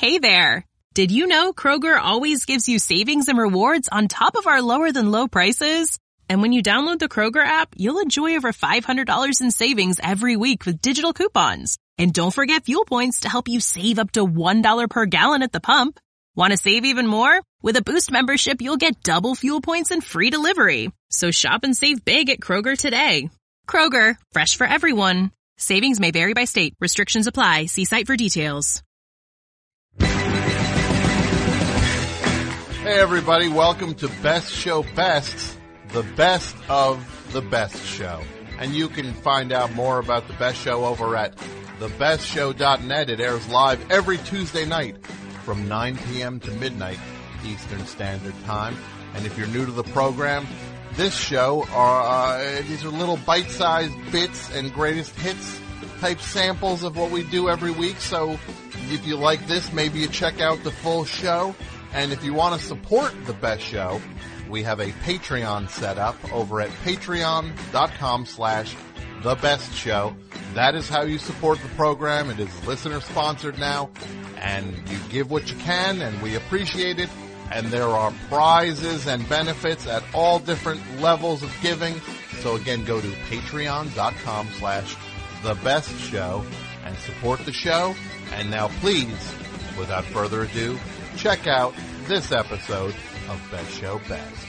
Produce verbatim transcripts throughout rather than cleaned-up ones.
Hey there! Did you know Kroger always gives you savings and rewards on top of our lower-than-low prices? And when you download the Kroger app, you'll enjoy over five hundred dollars in savings every week with digital coupons. And don't forget fuel points to help you save up to one dollar per gallon at the pump. Want to save even more? With a Boost membership, you'll get double fuel points and free delivery. So shop and save big at Kroger today. Kroger, fresh for everyone. Savings may vary by state. Restrictions apply. See site for details. Hey everybody, welcome to Best Show Bests, the best of the best show. And you can find out more about the best show over at the best show dot net. It airs live every Tuesday night from nine p.m. to midnight Eastern Standard Time. And if you're new to the program, this show are uh, these are little bite-sized bits and greatest hits type samples of what we do every week. So if you like this, maybe you check out the full show. And if you want to support the best show, we have a Patreon set up over at patreon.com slash the best show. That is how you support the program. It is listener sponsored now, and you give what you can, and we appreciate it. And there are prizes and benefits at all different levels of giving. So again, go to patreon.com slash the best show and support the show. And now please, without further ado, check out this episode of Best Show Best.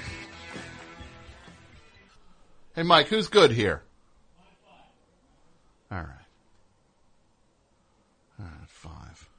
Hey, Mike, who's good here? All right. All right, five.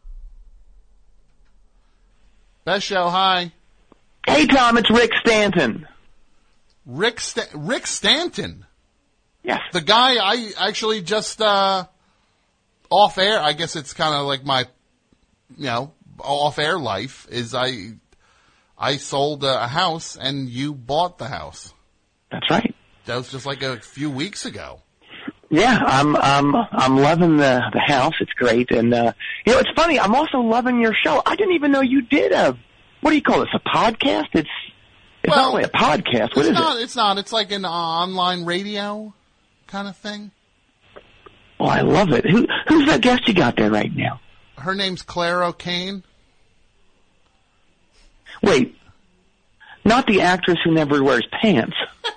Best Show, hi. Hey, Tom, it's Rick Stanton. Rick Sta- Rick Stanton? Yes. The guy I actually just, uh, off air, I guess it's kind of like my, you know, off-air life is I I sold a house and you bought the house. That's right. That was just like a few weeks ago. Yeah, I'm I'm I'm loving the the house. It's great, and uh, you know, it's funny. I'm also loving your show. I didn't even know you did a what do you call this? A podcast? It's it's well, not really a podcast. What it's is not, it? It's not. It's like an uh, online radio kind of thing. Oh, I love it. Who who's that guest you got there right now? Her name's Claire O'Kane. Wait, not the actress who never wears pants.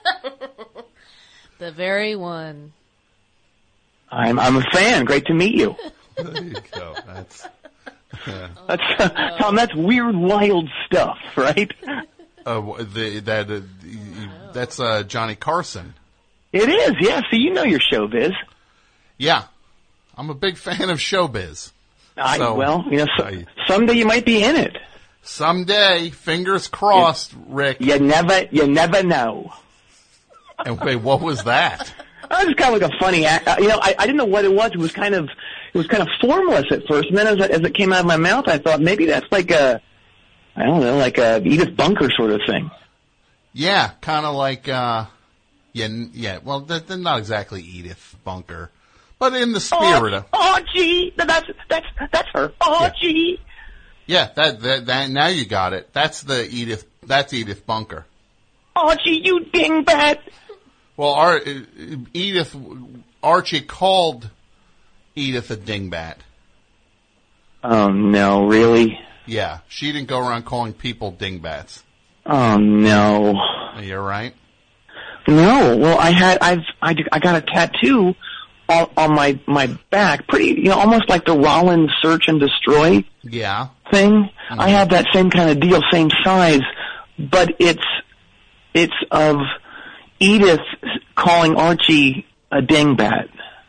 The very one. I'm I'm a fan. Great to meet you. There you go. That's yeah. That's uh, Tom. That's weird, wild stuff, right? Uh, the, that uh, that's uh, Johnny Carson. It is. Yeah. So you know your showbiz. Yeah, I'm a big fan of showbiz. I, so, well, you know, so, I, someday you might be in it. Someday, fingers crossed, you, Rick. You never, you never know. And wait, what was that? That was kind of like a funny act. Uh, you know, I, I didn't know what it was. It was kind of, it was kind of formless at first, and then as, as it came out of my mouth, I thought maybe that's like a, I don't know, like a Edith Bunker sort of thing. Yeah, kind of like, uh, yeah, yeah. Well, they're, they're not exactly Edith Bunker, but in the spirit oh, of. Oh, gee, that's that's that's her. Oh, yeah. gee. Yeah, that, that that now you got it. That's the Edith. That's Edith Bunker. Oh, gee, you dingbat. Well, Ar- Edith Archie called Edith a dingbat. Oh no, really? Yeah, she didn't go around calling people dingbats. Oh no. You're right. No, well, I had I've I, I got a tattoo on, on my my back, pretty you know almost like the Rollins Search and Destroy yeah thing. Mm-hmm. I have that same kind of deal, same size, but it's it's of Edith calling Archie a dingbat.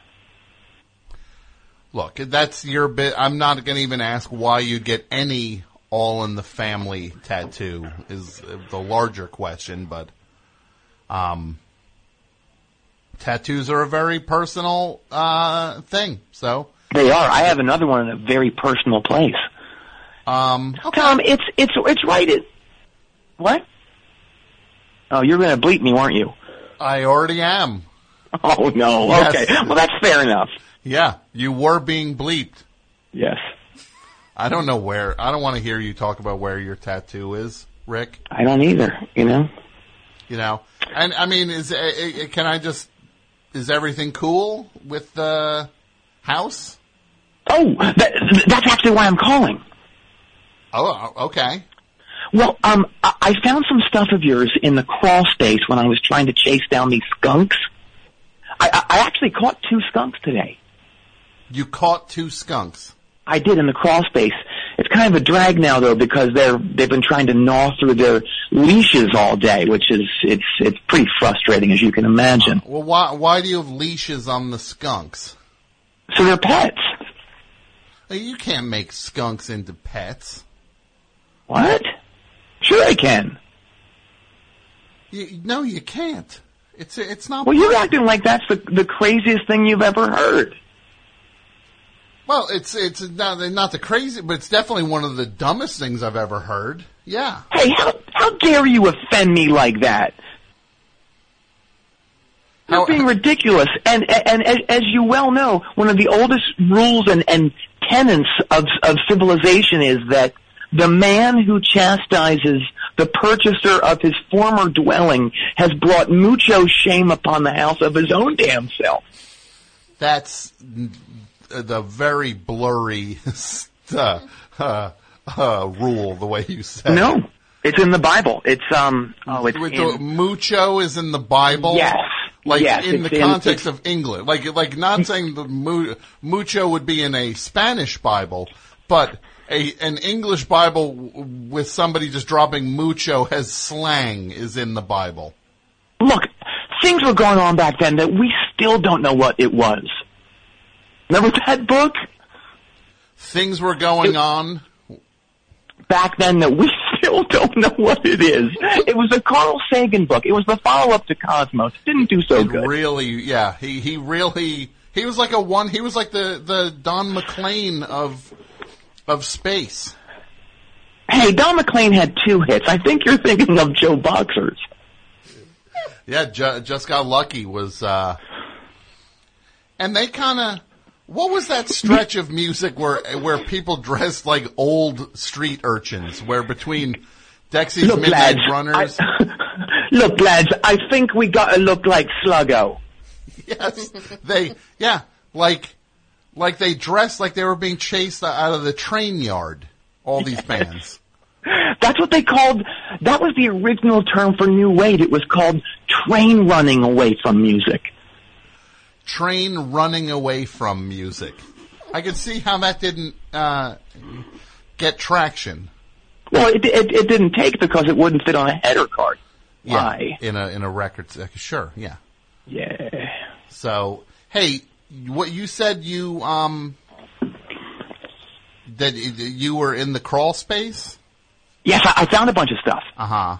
Look, that's your bit. I'm not going to even ask why you get any All in the Family tattoo is the larger question, but um, tattoos are a very personal uh, thing. So they are. I have another one in a very personal place. Um, okay. Tom, it's it's it's right. It, what? Oh, you're going to bleep me, weren't you? I already am. Oh no. Yes. Okay. Well, that's fair enough. Yeah, you were being bleeped. Yes. I don't know where. I don't want to hear you talk about where your tattoo is, Rick. I don't either, you know? You know, and I mean, is uh, can I just, is everything cool with the house? Oh, that, that's actually why I'm calling. Oh, okay. Well, um, I I found some stuff of yours in the crawl space when I was trying to chase down these skunks. I, I, I actually caught two skunks today. You caught two skunks? I did in the crawl space. It's kind of a drag now, though, because they're they've been trying to gnaw through their leashes all day, which is it's it's pretty frustrating, as you can imagine. Well, why why do you have leashes on the skunks? So they're pets. You can't make skunks into pets. What? Sure I can. You, no, you can't. It's it's not. Well, you're acting like that's the the craziest thing you've ever heard. Well, it's it's not not the crazy, but it's definitely one of the dumbest things I've ever heard. Yeah. Hey, how how dare you offend me like that? You're How, being ridiculous. And and as, as you well know, one of the oldest rules and and tenets of of civilization is that the man who chastises the purchaser of his former dwelling has brought mucho shame upon the house of his own damn self. That's the very blurry uh, uh, uh, rule, the way you said No, it. it's in the Bible. It's um. Oh, it's With in, the, mucho is in the Bible. Yes. Like yes, in the in, context of England, like like not saying the mu, mucho would be in a Spanish Bible, but a an English Bible with somebody just dropping mucho as slang is in the Bible. Look, things were going on back then that we still don't know what it was. Remember that book? Things were going it, on back then that we still don't know what it is. It was a Carl Sagan book. It was the follow-up to Cosmos. It didn't do so it good. Really, yeah. He he really he was like a one. He was like the the Don McLean of of space. Hey, Don McLean had two hits. I think you're thinking of Joe Boxers. Yeah, ju- Just Got Lucky was, uh, and they kind of. What was that stretch of music where where people dressed like old street urchins? Where between Dexy's look, Midnight lads, Runners, I, look, lads, I think we got to look like Sluggo. Yes, they, yeah, like like they dressed like they were being chased out of the train yard. All these bands. That's what they called. That was the original term for new wave. It was called train running away from music. Train running away from music. I could see how that didn't uh, get traction. Well, it, it it didn't take because it wouldn't fit on a header card. Why? Yeah, in a in a record. Sure, yeah. Yeah. So, hey, what you said you um that you were in the crawl space? Yes, I, I found a bunch of stuff. Uh huh.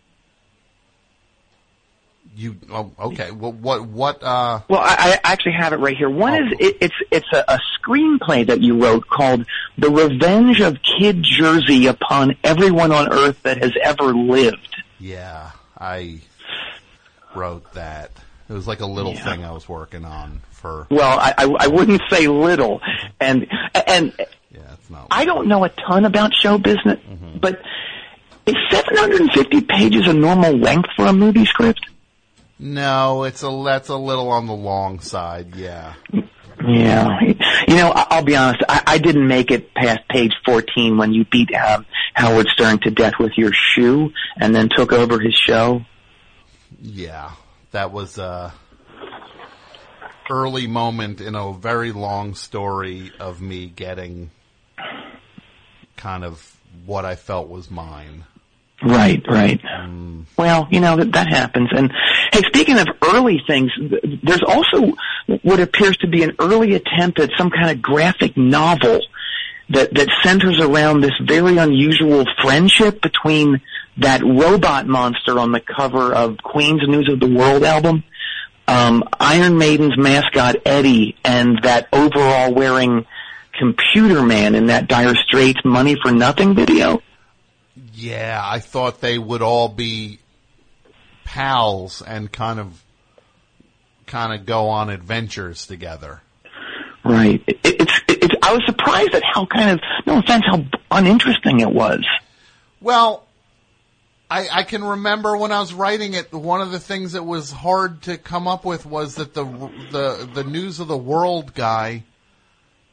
You oh, okay? Well, what what? uh Well, I, I actually have it right here. One oh. is it, it's it's a, a screenplay that you wrote called "The Revenge of Kid Jersey Upon Everyone on Earth That Has Ever Lived." Yeah, I wrote that. It was like a little yeah. thing I was working on for. Well, I, I, I wouldn't say little, and and yeah, it's not. I don't know a ton about show business, mm-hmm. but is seven hundred fifty pages a normal length for a movie script? No, it's a that's a little on the long side. Yeah. Yeah, you know, I'll be honest. I, I didn't make it past page fourteen when you beat um, Howard Stern to death with your shoe, and then took over his show. Yeah, that was a early moment in a very long story of me getting kind of what I felt was mine. Right, right. Mm. Well, you know, that, that happens. And, hey, speaking of early things, there's also what appears to be an early attempt at some kind of graphic novel that, that centers around this very unusual friendship between that robot monster on the cover of Queen's News of the World album, um, Iron Maiden's mascot Eddie, and that overall wearing computer man in that Dire Straits Money for Nothing video. Yeah, I thought they would all be pals and kind of, kind of go on adventures together. Right. It, it's, it's, I was surprised at how kind of, no offense, how uninteresting it was. Well, I, I can remember when I was writing it, one of the things that was hard to come up with was that the, the, the News of the World guy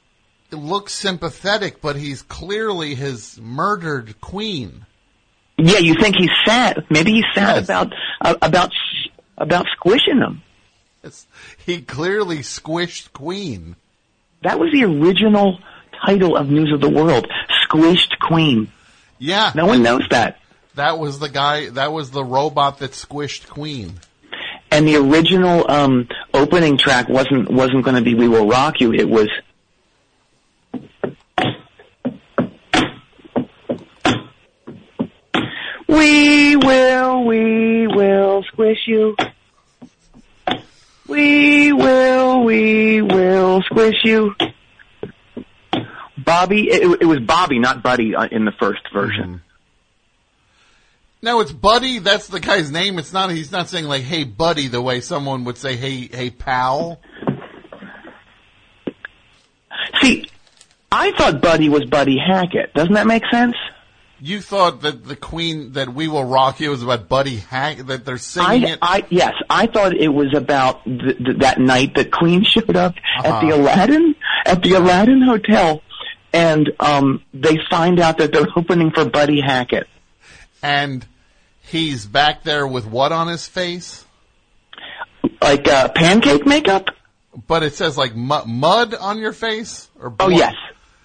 looks sympathetic, but he's clearly his murdered queen. Yeah, you think he's sad. Maybe he's sad Yes. about uh, about about squishing them. It's, he clearly squished Queen. That was the original title of News of the World, Squished Queen. Yeah. No one knows that. That was the guy, that was the robot that squished Queen. And the original um, opening track wasn't wasn't going to be "We Will Rock You." It was. We will, we will squish you. We will, we will squish you. Bobby, it, it was Bobby, not Buddy, uh, in the first version. Mm-hmm. No, it's Buddy. That's the guy's name. It's not. He's not saying like, "Hey, Buddy," the way someone would say, "Hey, hey, pal." See, I thought Buddy was Buddy Hackett. Doesn't that make sense? You thought that the Queen, that "We Will Rock You" was about Buddy Hackett, that they're singing I, it. I, yes, I thought it was about th- th- that night that Queen showed up Uh-huh. at the Aladdin, at the Aladdin Hotel, and um, they find out that they're opening for Buddy Hackett. And he's back there with what on his face? Like uh, pancake makeup? But it says like mu- mud on your face? Or Oh, blood? yes.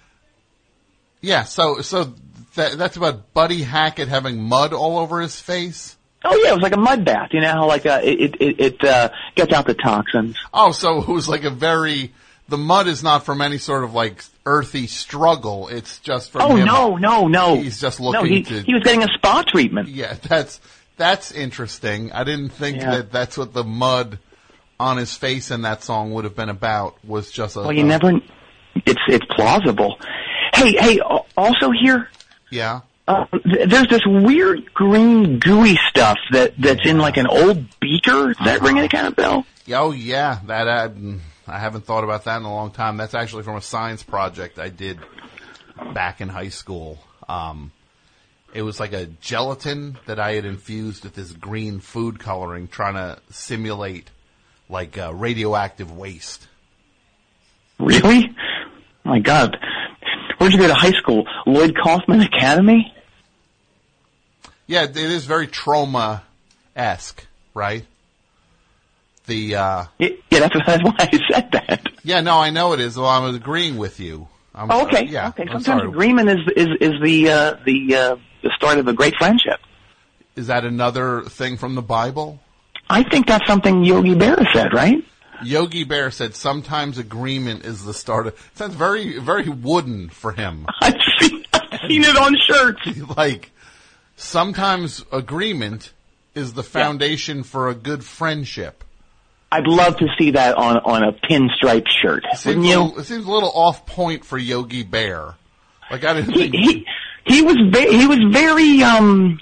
Yeah, so so that, that's about Buddy Hackett having mud all over his face? Oh, yeah, it was like a mud bath. You know how like uh, it it, it uh, gets out the toxins. Oh, so it was like a very... The mud is not from any sort of like earthy struggle. It's just from Oh, him. no, no, no. He's just No, looking he, to... he was getting a spa treatment. Yeah, that's that's interesting. I didn't think Yeah. that that's what the mud on his face in that song would have been about. Was just a Well, you a- never... It's it's plausible. Hey, hey, al- also here... yeah. Uh, th- there's this weird green gooey stuff that that's in like an old beaker. Is that Uh-huh. ringing a kind of bell? Oh yeah, that I, I haven't thought about that in a long time. That's actually from a science project I did back in high school. Um, it was like a gelatin that I had infused with this green food coloring, trying to simulate like uh, radioactive waste. Really? Oh my God. Where'd you go to high school? Lloyd Kaufman Academy? Yeah, it is very trauma-esque, right? The uh, Yeah, yeah, that's, that's why I said that. yeah, no, I know it is. Well, I was agreeing with you. I'm, Oh, okay. uh, yeah, okay. I'm Sometimes sorry. agreement is is is the uh, the uh, the start of a great friendship. Is that another thing from the Bible? I think that's something Yogi Berra said, right? Yogi Bear said sometimes agreement is the start of... It sounds very, very wooden for him. I've seen, I've seen it on shirts. Like, sometimes agreement is the foundation for a good friendship. I'd love to see that on on a pinstripe shirt. It seems, Wouldn't a you? little, it seems a little off point for Yogi Bear. Like, I didn't He think... he he was ve- he was very um.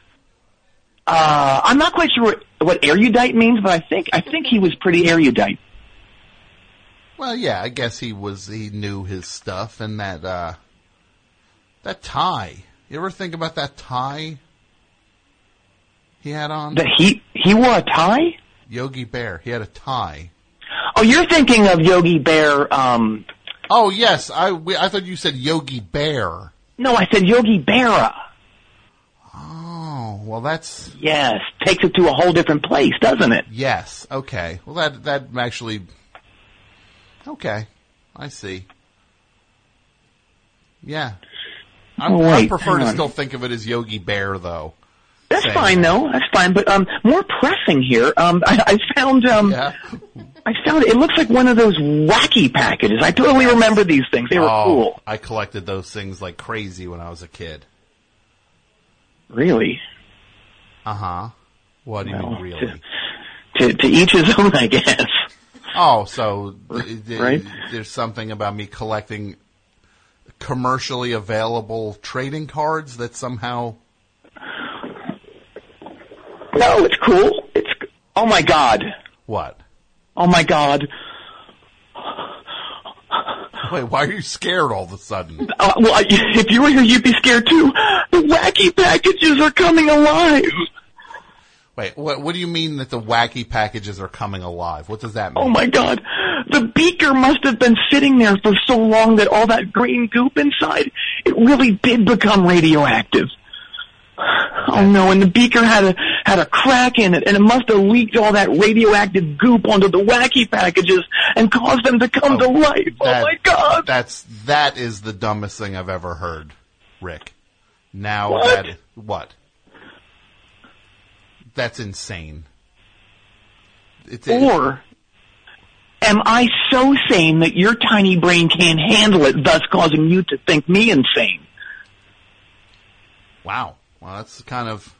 Uh, I'm not quite sure what, what erudite means, but I think I think he was pretty erudite. Well, yeah, I guess he was, he knew his stuff, and that, uh, that tie. You ever think about that tie he had on? That he he wore a tie. Yogi Bear. He had a tie. Oh, you're thinking of Yogi Bear. Um, Oh, yes, I, we, I thought you said Yogi Bear. no, I said Yogi Berra. Oh, well, that's... Yes, takes it to a whole different place, doesn't it? Yes, okay. Well, that, that actually... Okay, I see. Yeah. I'm, Oh, wait, I prefer hang to on. still think of it as Yogi Bear, though. That's Same. fine, though. That's fine. But um, more pressing here. Um, I, I found um, Yeah. I found it looks like one of those wacky packages. I totally remember these things. They were oh, cool. I collected those things like crazy when I was a kid. Really? Uh-huh. What do you Well, mean, really? To, to to each his own, I guess. Oh, so th- th- Right. there's something about me collecting commercially available trading cards that somehow... No, it's cool. It's oh my god. What? Oh my god. Wait, why are you scared all of a sudden? Uh, well, I- if you were here, you'd be scared too. The wacky packages are coming alive. Wait, what, what do you mean that the wacky packages are coming alive? What does that mean? Oh my god. The beaker must have been sitting there for so long that all that green goop inside, it really did become radioactive. Oh no, and the beaker had a had a crack in it, and it must have leaked all that radioactive goop onto the wacky packages and caused them to come oh, to life. That, oh my God. That's that is the dumbest thing I've ever heard, Rick. Now what? that what? That's insane. It's, or am I so sane that your tiny brain can't handle it, thus causing you to think me insane? Wow. Well, that's kind of...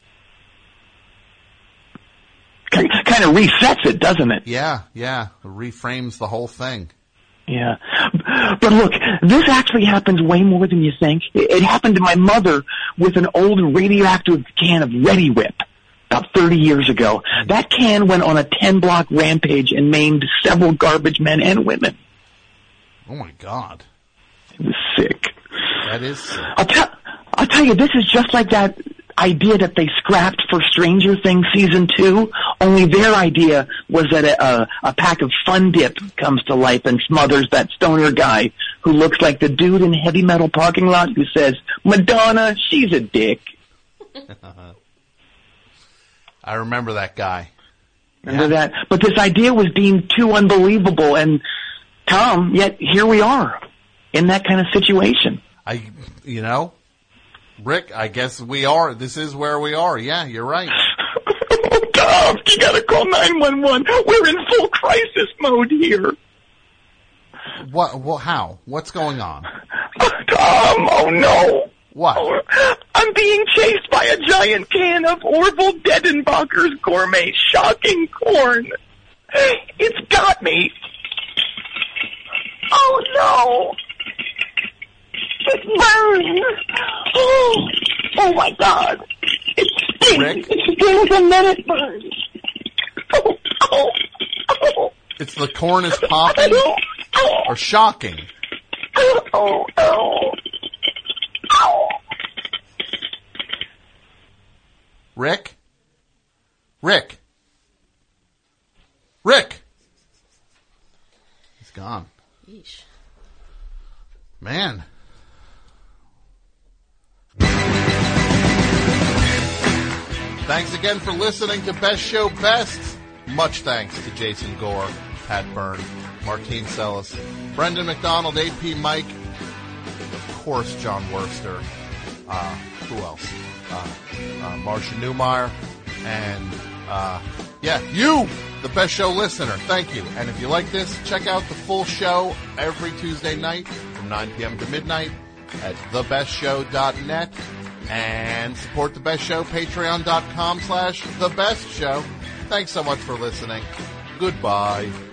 Kind of resets it, doesn't it? Yeah, yeah. It reframes the whole thing. Yeah. But look, this actually happens way more than you think. It happened to my mother with an old radioactive can of Ready Whip about thirty years ago. That can went on a ten-block rampage and maimed several garbage men and women. Oh, my God. It was sick. That is sick. I'll, tell, I'll tell you, this is just like that idea that they scrapped for Stranger Things Season two, only their idea was that a, a, a pack of Fun Dip comes to life and smothers that stoner guy who looks like the dude in Heavy Metal Parking Lot who says, Madonna, she's a dick. I remember that guy. Remember yeah. that? But this idea was deemed too unbelievable, and Tom, yet here we are in that kind of situation. I, you know, Rick, I guess we are. This is where we are. Yeah, you're right. Tom, you gotta call nine one one. We're in full crisis mode here. What? Well, how? What's going on? Uh, Tom, oh no. What? Oh, I'm being chased by a giant can of Orville Dedenbacher's gourmet shocking corn. It's got me. Oh no. It burns. Oh, oh my God. It stings. Rick? It stings and then it burns. Oh, oh, oh. It's the corn is popping Oh, oh. or shocking? Oh, oh, oh. Oh. Rick? Rick? Rick? He's gone. Yeesh. Man. Thanks again for listening to Best Show Best. Much thanks to Jason Gore, Pat Byrne, Martine Sellis, Brendan McDonald, A P Mike, of course John Worster, uh, who else? Uh, uh, Marcia Newmeyer, and uh, yeah, you, the Best Show listener. Thank you. And if you like this, check out the full show every Tuesday night from nine p.m. to midnight at the best show dot net. And support The Best Show, patreon dot com slash The Best Show. Thanks so much for listening. Goodbye.